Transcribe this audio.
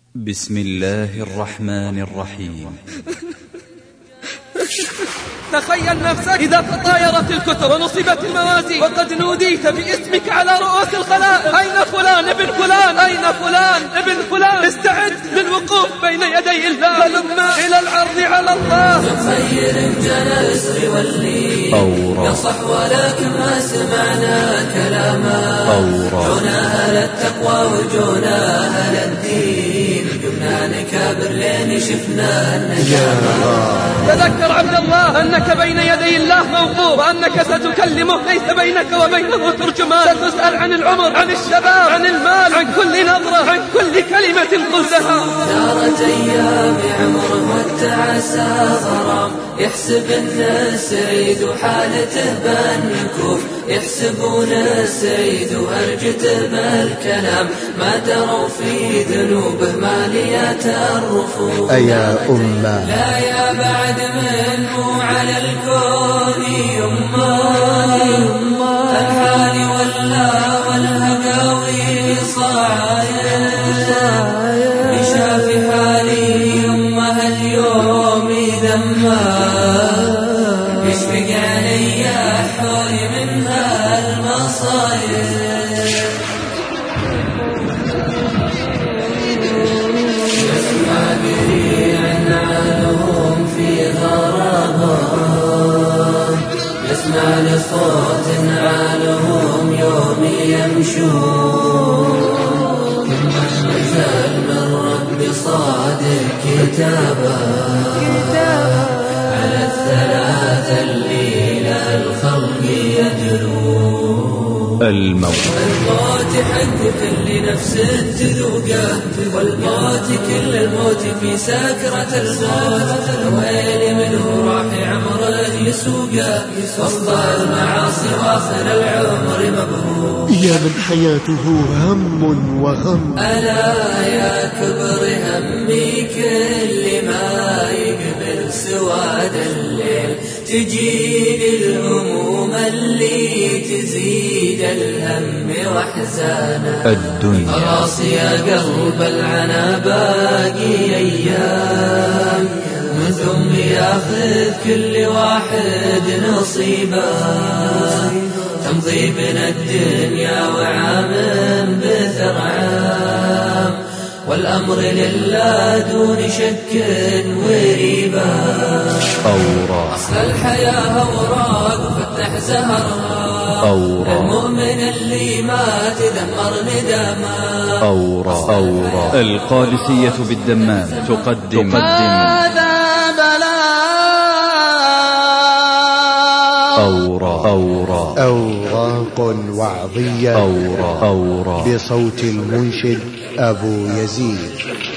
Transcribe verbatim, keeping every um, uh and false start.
بسم الله الرحمن الرحيم. تخيل نفسك إذا تطايرت الكتب ونصبت الموازين وقد نوديت باسمك على رؤوس الخلائق: أين فلان ابن فلان؟ أين فلان ابن فلان؟ استعد للوقوف بين يدي الله، فلما إلى العرض على الله. خير جنس واللي يصح ولكن ما سمعنا كلاما. جونا أهل التقوى وجونا أهل الدين، جبنا نكابر لين شفنا النجاة. تذكر عبد الله أنك بين يدي الله موقوف، وأنك ستكلمه ليس بينك وبينه ترجمان. ستسأل عن العمر، عن الشباب، عن المال، عن كل نظرة، عن كل كلمة قلتها. دارت أيام عمره والتعسى غرام، يحسب الناس سعيد وحالته بالنكوف، يحسبون السعيد وهرجته بالكلام، ما دروا في ذنوبه ماليات الرفوف. أيا أمة لا يا بعد منه على الكون يما، الحال ولا والهقاوي صاير، بشاف حالي يمه اليوم ذما، يشفق علي حولي من هالمصاير. يسمع به عنانهم في غرابة، يسمع لصوت عنانهم يوم يمشون، ثم نزل من رب صادق كتابا على الثلاثة اللي للخلق يدلون. الموت الموت حق كل نفس تذوقه، والموت كل الموت في سكرة الموت. الويل منه راح عمره يسوقه، وسط المعاصي واخر العمر مبهور. يا من حياته هم وغم، ألا يا كبر همي كل ما يقبل سواد الليل، تجيني الهموم اللي تزيد الهم واحزانا. الدنيا خلاص يا قلب العنا باقي أيام، من ثم ياخذ كل واحد نصيبه، تمضي بنا الدنيا وعام بثر عام، والأمر لله دون شك وريبة. أوراق أصل الحياة أوراق وفتح زهرها، أوراق المؤمن اللي مات دمر ندما. أوراق أوراق القادسية بالدمام تقدم هذا بلاء. أوراق أوراق أوراق وعظية أوراق أوراق بصوت المنشد أبو يزيد.